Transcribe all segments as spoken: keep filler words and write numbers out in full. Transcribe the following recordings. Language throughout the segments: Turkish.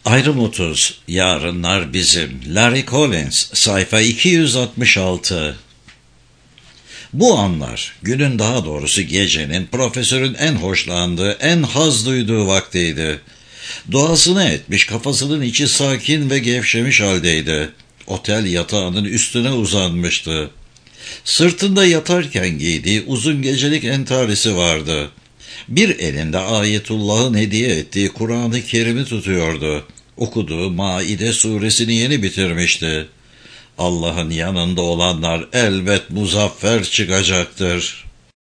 Ayrım otuz, Yarınlar Bizim, Larry Collins, sayfa iki yüz altmış altı. Bu anlar, günün daha doğrusu gecenin, profesörün en hoşlandığı, en haz duyduğu vaktiydi. Doğasına etmiş, kafasının içi sakin ve gevşemiş haldeydi. Otel yatağının üstüne uzanmıştı. Sırtında yatarken giydiği uzun gecelik entarisi vardı. Bir elinde Ayetullah'ın hediye ettiği Kur'an-ı Kerim'i tutuyordu. Okuduğu Maide suresini yeni bitirmişti. Allah'ın yanında olanlar elbet muzaffer çıkacaktır.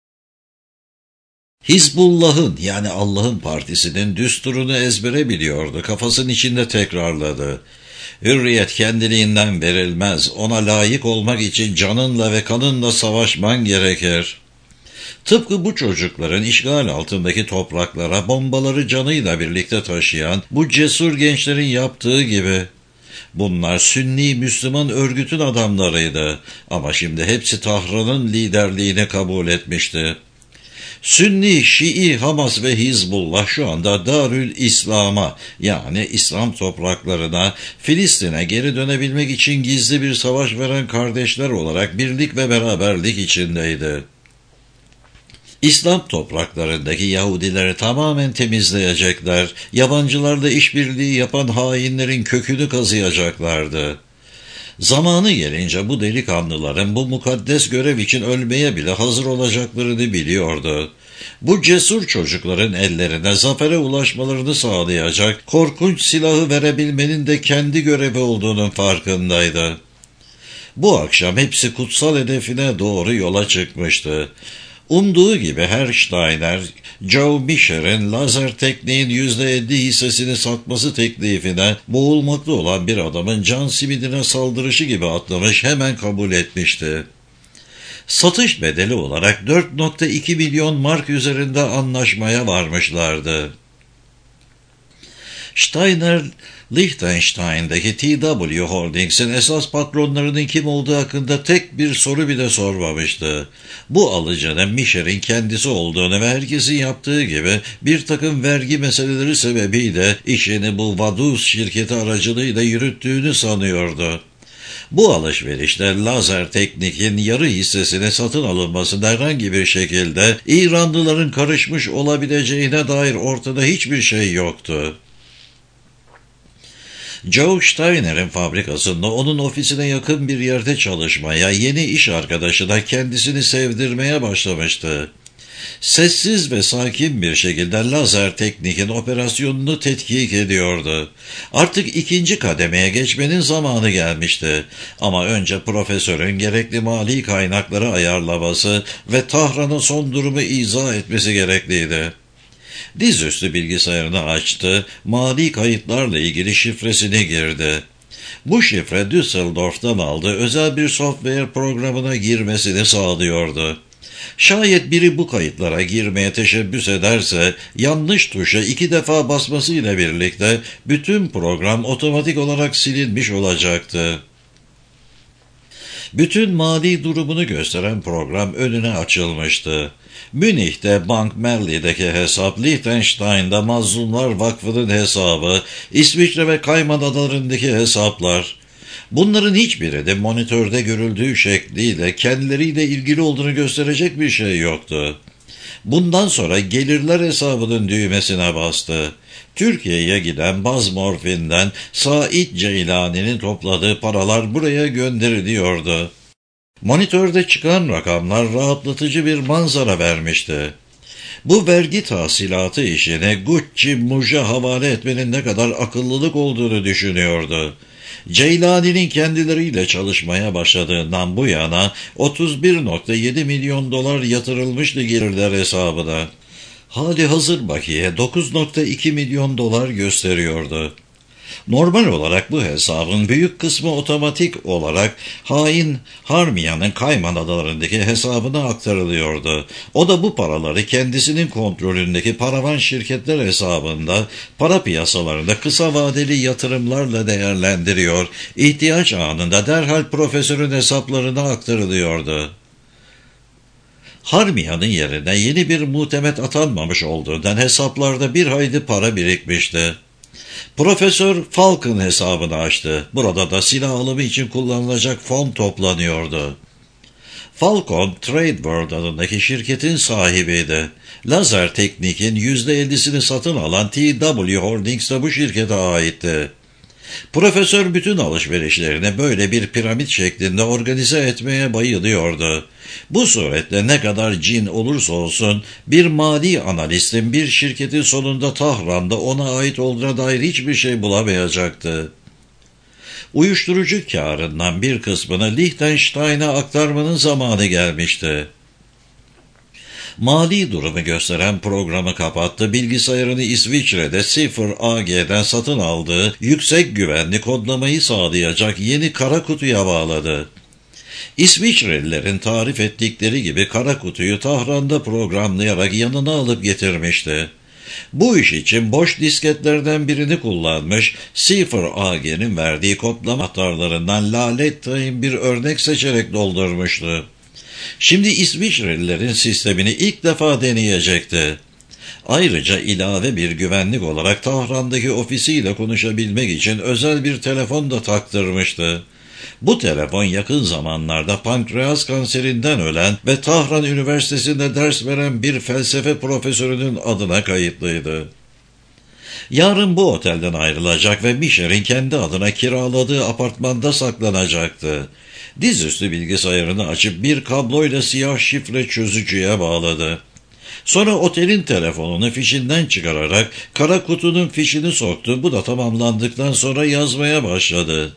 Hizbullah'ın yani Allah'ın partisinin düsturunu ezbere biliyordu. Kafasının içinde tekrarladı. Hürriyet kendiliğinden verilmez. Ona layık olmak için canınla ve kanınla savaşman gerekir. Tıpkı bu çocukların işgal altındaki topraklara bombaları canıyla birlikte taşıyan bu cesur gençlerin yaptığı gibi. Bunlar Sünni Müslüman örgütün adamlarıydı ama şimdi hepsi Tahran'ın liderliğini kabul etmişti. Sünni, Şii, Hamas ve Hizbullah şu anda Darül İslam'a yani İslam topraklarına, Filistin'e geri dönebilmek için gizli bir savaş veren kardeşler olarak birlik ve beraberlik içindeydi. İslam topraklarındaki Yahudileri tamamen temizleyecekler, yabancılarla işbirliği yapan hainlerin kökünü kazıyacaklardı. Zamanı gelince bu delikanlıların bu mukaddes görev için ölmeye bile hazır olacaklarını biliyordu. Bu cesur çocukların ellerine zafere ulaşmalarını sağlayacak korkunç silahı verebilmenin de kendi görevi olduğunun farkındaydı. Bu akşam hepsi kutsal hedefine doğru yola çıkmıştı. Umduğu gibi Hersteiner, Joe Mischer'in lazer tekniğin yüzde elli hissesini satması teklifine boğulmakta olan bir adamın can simidine saldırışı gibi atlamış, hemen kabul etmişti. Satış bedeli olarak dört nokta iki milyon mark üzerinde anlaşmaya varmışlardı. Steiner, Liechtenstein'daki T W Holdings'in esas patronlarının kim olduğu hakkında tek bir soru bile sormamıştı. Bu alıcının Mischer'in kendisi olduğunu ve herkesin yaptığı gibi bir takım vergi meseleleri sebebiyle işini bu Vaduz şirketi aracılığıyla yürüttüğünü sanıyordu. Bu alışverişte lazer teknikin yarı hissesine satın alınmasında herhangi bir şekilde İranlıların karışmış olabileceğine dair ortada hiçbir şey yoktu. Joe Steiner'in fabrikasında onun ofisine yakın bir yerde çalışmaya, yeni iş arkadaşı da kendisini sevdirmeye başlamıştı. Sessiz ve sakin bir şekilde lazer teknikin operasyonunu tetkik ediyordu. Artık ikinci kademeye geçmenin zamanı gelmişti. Ama önce profesörün gerekli mali kaynakları ayarlaması ve Tahran'a son durumu izah etmesi gerekliydi. Dizüstü bilgisayarını açtı, mali kayıtlarla ilgili şifresini girdi. Bu şifre Düsseldorf'tan aldığı özel bir software programına girmesini sağlıyordu. Şayet biri bu kayıtlara girmeye teşebbüs ederse, yanlış tuşa iki defa basmasıyla birlikte bütün program otomatik olarak silinmiş olacaktı. Bütün mali durumunu gösteren program önüne açılmıştı. Münih'te Bank Merli'deki hesap, Liechtenstein'da Mazlumlar Vakfı'nın hesabı, İsviçre ve Kayman Adaları'ndaki hesaplar. Bunların hiçbiri de monitörde görüldüğü şekliyle kendileriyle ilgili olduğunu gösterecek bir şey yoktu. Bundan sonra gelirler hesabının düğmesine bastı. Türkiye'ye giden baz morfinden Said Ceylani'nin topladığı paralar buraya gönderiliyordu. Monitörde çıkan rakamlar rahatlatıcı bir manzara vermişti. Bu vergi tahsilatı işini Gucci Muj'a havale etmenin ne kadar akıllılık olduğunu düşünüyordu. Ceylani'nin kendileriyle çalışmaya başladığından bu yana otuz bir nokta yedi milyon dolar yatırılmıştı gelirler hesabına. Hali hazır bakiye dokuz nokta iki milyon dolar gösteriyordu. Normal olarak bu hesabın büyük kısmı otomatik olarak hain Harmia'nın Kayman Adaları'ndaki hesabına aktarılıyordu. O da bu paraları kendisinin kontrolündeki paravan şirketler hesabında para piyasalarında kısa vadeli yatırımlarla değerlendiriyor, ihtiyaç anında derhal profesörün hesaplarına aktarılıyordu. Harmia'nın yerine yeni bir muhtemet atanmamış olduğundan hesaplarda bir hayli para birikmişti. Profesör Falcon hesabını açtı. Burada da silah alımı için kullanılacak fon toplanıyordu. Falcon, Trade World adındaki şirketin sahibiydi. Lazer Teknik'in yüzde ellisini satın alan T W Holdings de bu şirkete aitti. Profesör bütün alışverişlerini böyle bir piramit şeklinde organize etmeye bayılıyordu. Bu suretle ne kadar cin olursa olsun bir mali analistin bir şirketin sonunda Tahran'da ona ait olduğuna dair hiçbir şey bulamayacaktı. Uyuşturucu kârından bir kısmını Liechtenstein'a aktarmanın zamanı gelmişti. Mali durumu gösteren programı kapattı, bilgisayarını İsviçre'de sıfır A G'den satın aldığı yüksek güvenli kodlamayı sağlayacak yeni kara kutuya bağladı. İsviçrelilerin tarif ettikleri gibi kara kutuyu Tahran'da programlayarak yanına alıp getirmişti. Bu iş için boş disketlerden birini kullanmış, sıfır A G'nin verdiği kodlama anahtarlarından laletayın bir örnek seçerek doldurmuştu. Şimdi İsviçrelilerin sistemini ilk defa deneyecekti. Ayrıca ilave bir güvenlik olarak Tahran'daki ofisiyle konuşabilmek için özel bir telefon da taktırmıştı. Bu telefon yakın zamanlarda pankreas kanserinden ölen ve Tahran Üniversitesi'nde ders veren bir felsefe profesörünün adına kayıtlıydı. Yarın bu otelden ayrılacak ve Mişer'in kendi adına kiraladığı apartmanda saklanacaktı. Dizüstü bilgisayarını açıp bir kabloyla siyah şifre çözücüye bağladı. Sonra otelin telefonunu fişinden çıkararak kara kutunun fişini soktu. Bu da tamamlandıktan sonra yazmaya başladı.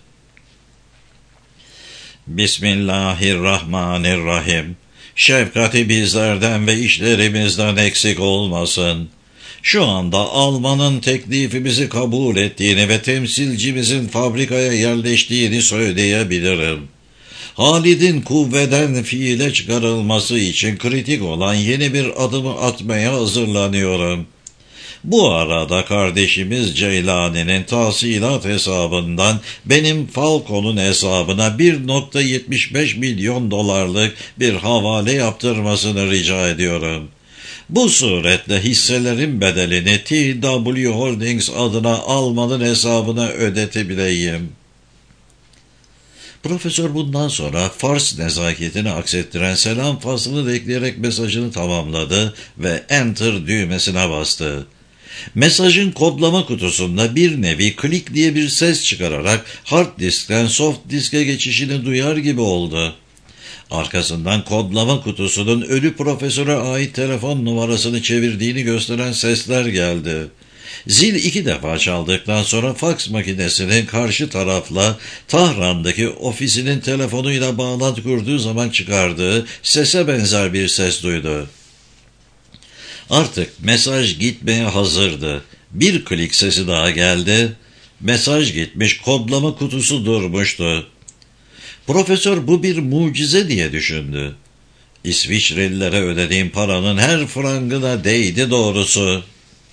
Bismillahirrahmanirrahim. Şefkati bizlerden ve işlerimizden eksik olmasın. Şu anda Alman'ın teklifimizi kabul ettiğini ve temsilcimizin fabrikaya yerleştiğini söyleyebilirim. Halid'in kuvveden fiile çıkarılması için kritik olan yeni bir adımı atmaya hazırlanıyorum. Bu arada kardeşimiz Ceylani'nin tahsilat hesabından benim Falcon'un hesabına bir virgül yetmiş beş milyon dolarlık bir havale yaptırmasını rica ediyorum. Bu suretle hisselerin bedelini T W Holdings adına Alman'ın hesabına ödetebileyim. Profesör bundan sonra Fars nezaketini aksettiren selam faslını da ekleyerek mesajını tamamladı ve Enter düğmesine bastı. Mesajın kodlama kutusunda bir nevi klik diye bir ses çıkararak hard diskten soft diske geçişini duyar gibi oldu. Arkasından kodlama kutusunun ölü profesöre ait telefon numarasını çevirdiğini gösteren sesler geldi. Zil iki defa çaldıktan sonra faks makinesinin karşı tarafla Tahran'daki ofisinin telefonuyla bağlantı kurduğu zaman çıkardığı sese benzer bir ses duydu. Artık mesaj gitmeye hazırdı. Bir klik sesi daha geldi. Mesaj gitmiş, kodlama kutusu durmuştu. Profesör bu bir mucize diye düşündü. İsviçrelilere ödediğim paranın her frangına değdi doğrusu.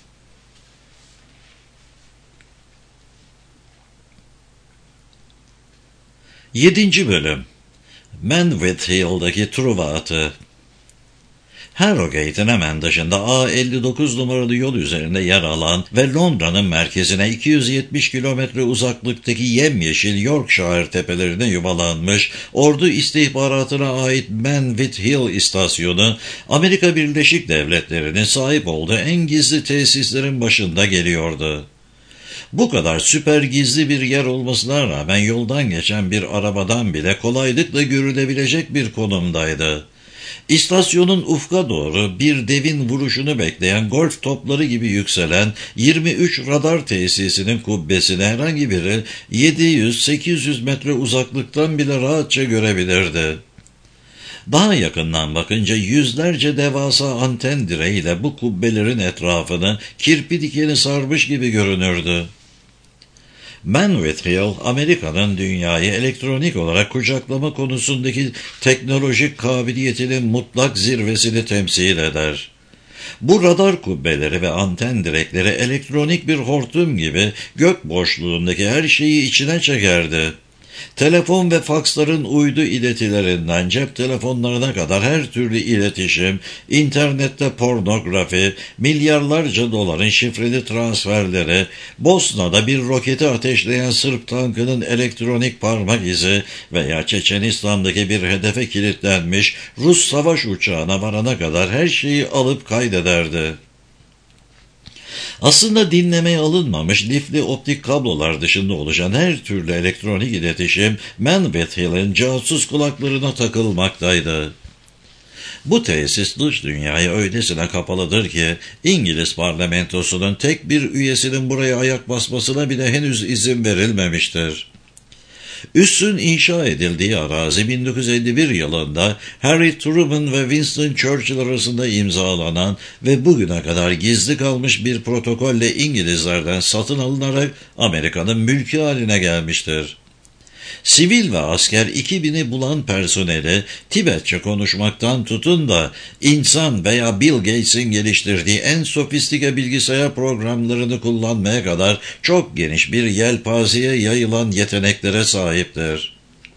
Yedinci bölüm. Manwith Hill'daki Truva atı. Harrogate'in hemen dışında A elli dokuz numaralı yol üzerinde yer alan ve Londra'nın merkezine iki yüz yetmiş kilometre uzaklıktaki yemyeşil Yorkshire tepelerine yuvalanmış ordu istihbaratına ait Manwith Hill istasyonu, Amerika Birleşik Devletleri'nin sahip olduğu en gizli tesislerin başında geliyordu. Bu kadar süper gizli bir yer olmasına rağmen yoldan geçen bir arabadan bile kolaylıkla görülebilecek bir konumdaydı. İstasyonun ufka doğru bir devin vuruşunu bekleyen golf topları gibi yükselen yirmi üç radar tesisinin kubbesini herhangi biri yedi yüz sekiz yüz metre uzaklıktan bile rahatça görebilirdi. Daha yakından bakınca yüzlerce devasa anten direğiyle bu kubbelerin etrafını kirpi dikeni sarmış gibi görünürdü. Manwith Hill, Amerika'nın dünyayı elektronik olarak kucaklama konusundaki teknolojik kabiliyetinin mutlak zirvesini temsil eder. Bu radar kubbeleri ve anten direkleri elektronik bir hortum gibi gök boşluğundaki her şeyi içine çekerdi. Telefon ve faksların uydu iletilerinden cep telefonlarına kadar her türlü iletişim, internette pornografi, milyarlarca doların şifreli transferleri, Bosna'da bir roketi ateşleyen Sırp tankının elektronik parmak izi veya Çeçenistan'daki bir hedefe kilitlenmiş Rus savaş uçağına varana kadar her şeyi alıp kaydederdi. Aslında dinlemeye alınmamış lifli optik kablolar dışında oluşan her türlü elektronik iletişim Manwith Hill'in casus kulaklarına takılmaktaydı. Bu tesis dış dünyaya öylesine kapalıdır ki İngiliz parlamentosunun tek bir üyesinin buraya ayak basmasına bile henüz izin verilmemiştir. Üssün inşa edildiği arazi bin dokuz yüz elli bir yılında Harry Truman ve Winston Churchill arasında imzalanan ve bugüne kadar gizli kalmış bir protokolle İngilizlerden satın alınarak Amerika'nın mülkü haline gelmiştir. Sivil ve asker iki bini bulan personeli Tibetçe konuşmaktan tutun da insan veya Bill Gates'in geliştirdiği en sofistike bilgisayar programlarını kullanmaya kadar çok geniş bir yelpazeye yayılan yeteneklere sahiptir.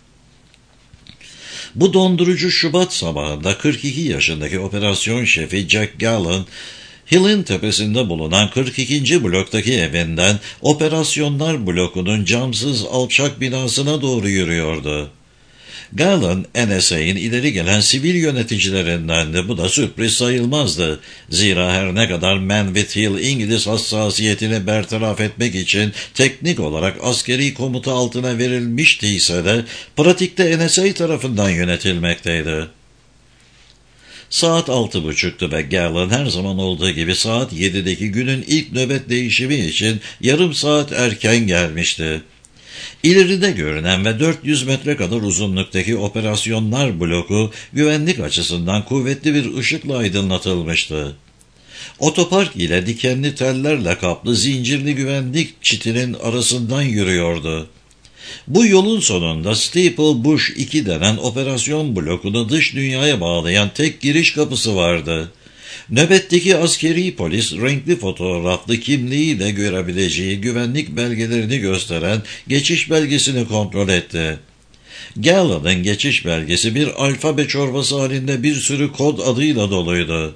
Bu dondurucu Şubat sabahında kırk iki yaşındaki operasyon şefi Jack Gallen, Hill'in tepesinde bulunan kırk ikinci bloktaki evinden operasyonlar blokunun camsız alçak binasına doğru yürüyordu. Gallen, N S A'in ileri gelen sivil yöneticilerindendi. Bu da sürpriz sayılmazdı. Zira her ne kadar Manwith Hill İngiliz hassasiyetini bertaraf etmek için teknik olarak askeri komuta altına verilmiştiyse de pratikte N S A tarafından yönetilmekteydi. Saat altı buçuktu ve Gallen her zaman olduğu gibi saat yedideki günün ilk nöbet değişimi için yarım saat erken gelmişti. İleride görünen ve dört yüz metre kadar uzunluktaki operasyonlar bloku güvenlik açısından kuvvetli bir ışıkla aydınlatılmıştı. Otopark ile dikenli tellerle kaplı zincirli güvenlik çitinin arasından yürüyordu. Bu yolun sonunda Steeple Bush iki denen operasyon blokunu dış dünyaya bağlayan tek giriş kapısı vardı. Nöbetteki askeri polis renkli fotoğraflı kimliğiyle görebileceği güvenlik belgelerini gösteren geçiş belgesini kontrol etti. Gallen'ın geçiş belgesi bir alfabe çorbası halinde bir sürü kod adıyla doluydu.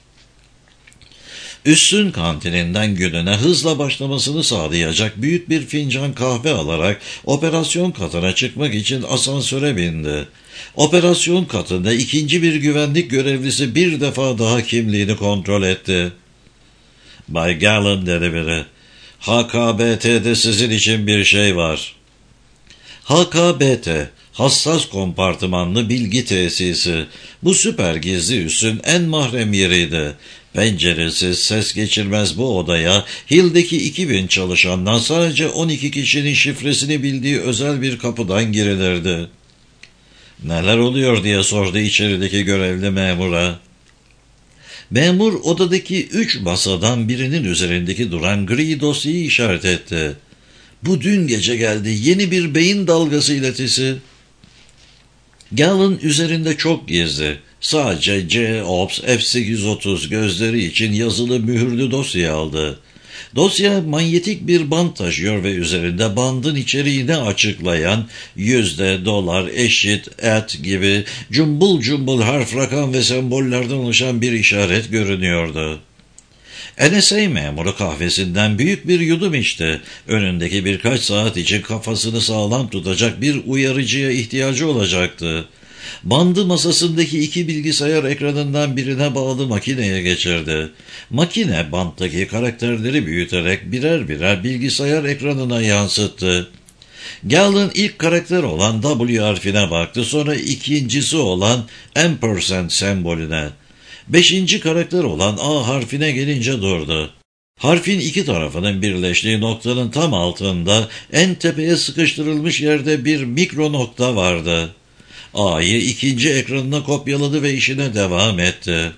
Üssün kantininden gününe hızla başlamasını sağlayacak büyük bir fincan kahve alarak operasyon katına çıkmak için asansöre bindi. Operasyon katında ikinci bir güvenlik görevlisi bir defa daha kimliğini kontrol etti. "Bay Gallen," dedi biri, "H K B T'de sizin için bir şey var." H K B T, hassas kompartımanlı bilgi tesisi. Bu süper gizli üssün en mahrem yeriydi. Penceresiz, ses geçirmez bu odaya Hill'deki iki bin çalışandan sadece on iki kişinin şifresini bildiği özel bir kapıdan girilirdi. "Neler oluyor?" diye sordu içerideki görevli memura. Memur odadaki üç masadan birinin üzerindeki duran gri dosyayı işaret etti. "Bu dün gece geldi, yeni bir beyin dalgası iletisi." Gallen üzerinde çok gizli, sadece C O P S F sekiz otuz gözleri için yazılı mühürlü dosya aldı. Dosya manyetik bir bant taşıyor ve üzerinde bandın içeriğini açıklayan yüzde, dolar, eşit, et gibi cumbul cumbul harf, rakam ve sembollerden oluşan bir işaret görünüyordu. N S A memuru kahvesinden büyük bir yudum içti. Önündeki birkaç saat için kafasını sağlam tutacak bir uyarıcıya ihtiyacı olacaktı. Bandı masasındaki iki bilgisayar ekranından birine bağlı makineye geçirdi. Makine banttaki karakterleri büyüterek birer birer bilgisayar ekranına yansıttı. Gallen ilk karakter olan W harfine baktı, sonra ikincisi olan ampersand sembolüne. Beşinci karakter olan A harfine gelince durdu. Harfin iki tarafının birleştiği noktanın tam altında en tepeye sıkıştırılmış yerde bir mikro nokta vardı. A'yı ikinci ekranına kopyaladı ve işine devam etti.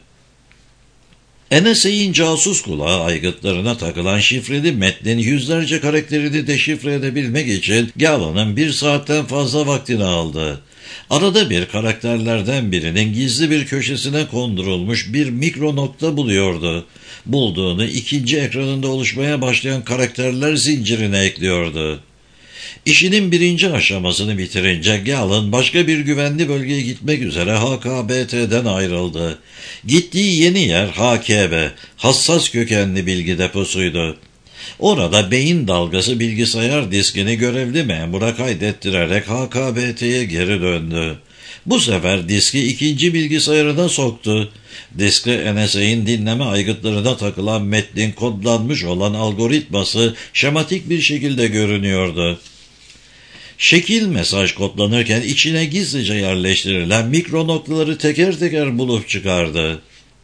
N S A'in casus kulağı aygıtlarına takılan şifreli metnin yüzlerce karakterini deşifre edebilmek için Gallen'ın bir saatten fazla vaktini aldı. Arada bir karakterlerden birinin gizli bir köşesine kondurulmuş bir mikro nokta buluyordu. Bulduğunu ikinci ekranında oluşmaya başlayan karakterler zincirine ekliyordu. İşinin birinci aşamasını bitirince Galen başka bir güvenli bölgeye gitmek üzere H K B T'den ayrıldı. Gittiği yeni yer H K B, hassas kökenli bilgi deposuydu. Orada beyin dalgası bilgisayar diskini görevli memura kaydettirerek H K B T'ye geri döndü. Bu sefer diski ikinci bilgisayarına soktu. Diskte N S A'nin dinleme aygıtlarına takılan metnin kodlanmış olan algoritması şematik bir şekilde görünüyordu. Şekil mesaj kodlanırken içine gizlice yerleştirilen mikro noktaları teker teker bulup çıkardı.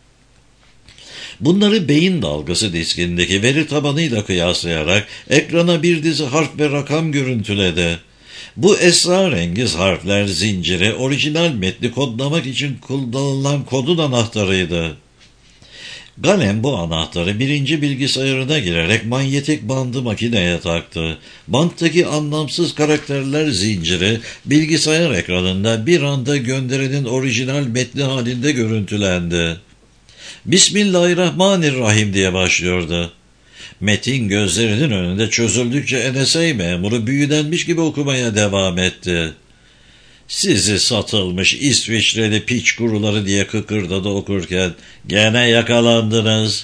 Bunları beyin dalgası diskindeki veri tabanıyla kıyaslayarak ekrana bir dizi harf ve rakam görüntüledi. Bu esrarengiz harfler zinciri orijinal metni kodlamak için kullanılan kodun anahtarıydı. Galen bu anahtarı birinci bilgisayarına girerek manyetik bandı makineye taktı. Banttaki anlamsız karakterler zinciri bilgisayar ekranında bir anda gönderinin orijinal metni halinde görüntülendi. Bismillahirrahmanirrahim diye başlıyordu. Metin gözlerinin önünde çözüldükçe N S A memuru büyülenmiş gibi okumaya devam etti. Sizi satılmış İsviçreli piç kuruları diye kıkırdadı okurken. Gene yakalandınız.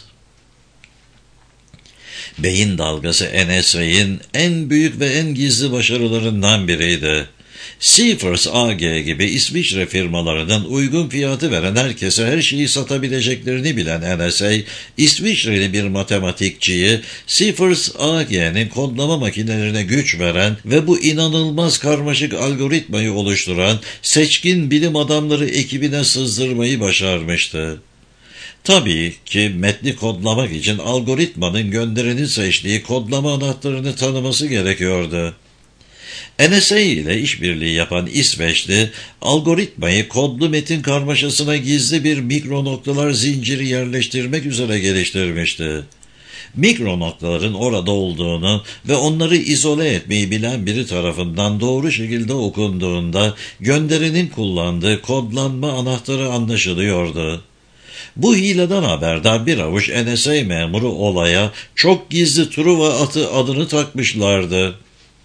Beyin dalgası N S A'nin en büyük ve en gizli başarılarından biriydi. Seafors A G gibi İsviçre firmalarının uygun fiyatı veren herkese her şeyi satabileceklerini bilen N S A, İsviçreli bir matematikçiyi Seafors A G'nin kodlama makinelerine güç veren ve bu inanılmaz karmaşık algoritmayı oluşturan seçkin bilim adamları ekibine sızdırmayı başarmıştı. Tabii ki metni kodlamak için algoritmanın gönderinin seçtiği kodlama anahtarını tanıması gerekiyordu. N S A ile işbirliği yapan İsveçli, algoritmayı kodlu metin karmaşasına gizli bir mikro noktalar zinciri yerleştirmek üzere geliştirmişti. Mikro noktaların orada olduğunu ve onları izole etmeyi bilen biri tarafından doğru şekilde okunduğunda gönderinin kullandığı kodlanma anahtarı anlaşılıyordu. Bu hileden haberdar bir avuç N S A memuru olaya çok gizli Truva atı adını takmışlardı.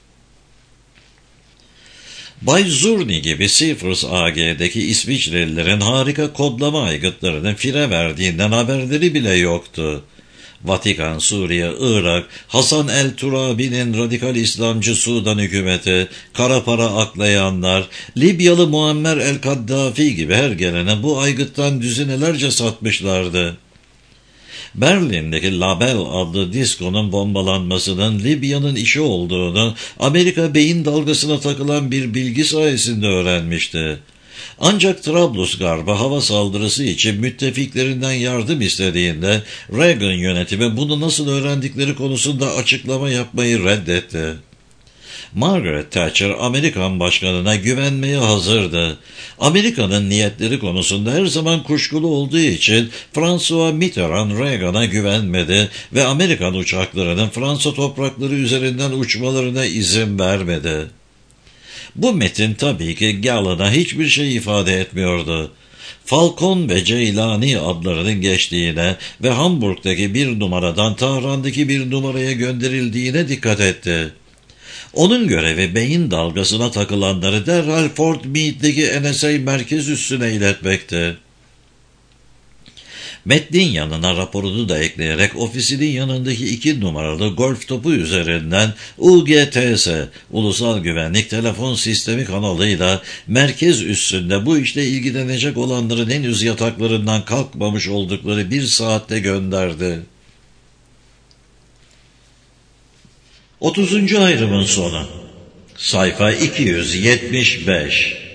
Bay Zurni gibi Seafors A G'deki İsviçrelilerin harika kodlama aygıtlarının fire verdiğinden haberleri bile yoktu. Vatikan, Suriye, Irak, Hasan el-Turabi'nin radikal İslamcı Sudan hükümeti, kara para aklayanlar, Libyalı Muammer el-Kaddafi gibi her gelene bu aygıttan düzinelerce satmışlardı. Berlin'deki Label adlı diskonun bombalanmasının Libya'nın işi olduğunu Amerika beyin dalgasına takılan bir bilgi sayesinde öğrenmişti. Ancak Trablusgarp'a hava saldırısı için müttefiklerinden yardım istediğinde Reagan yönetimi bunu nasıl öğrendikleri konusunda açıklama yapmayı reddetti. Margaret Thatcher Amerikan başkanına güvenmeye hazırdı. Amerika'nın niyetleri konusunda her zaman kuşkulu olduğu için François Mitterrand Reagan'a güvenmedi ve Amerikan uçaklarının Fransa toprakları üzerinden uçmalarına izin vermedi. Bu metin tabii ki Galen'a hiçbir şey ifade etmiyordu. Falcon ve Ceylani adlarının geçtiğine ve Hamburg'daki bir numaradan Tahran'daki bir numaraya gönderildiğine dikkat etti. Onun görevi beyin dalgasına takılanları derhal Fort Meade'deki N S A merkez üssüne iletmekti. Metnin yanına raporunu da ekleyerek ofisinin yanındaki iki numaralı golf topu üzerinden U G T S, Ulusal Güvenlik Telefon Sistemi kanalıyla merkez üssünde bu işle ilgilenecek olanların henüz yataklarından kalkmamış oldukları bir saatte gönderdi. otuzuncu ayrımın sonu. Sayfa iki yüz yetmiş beş.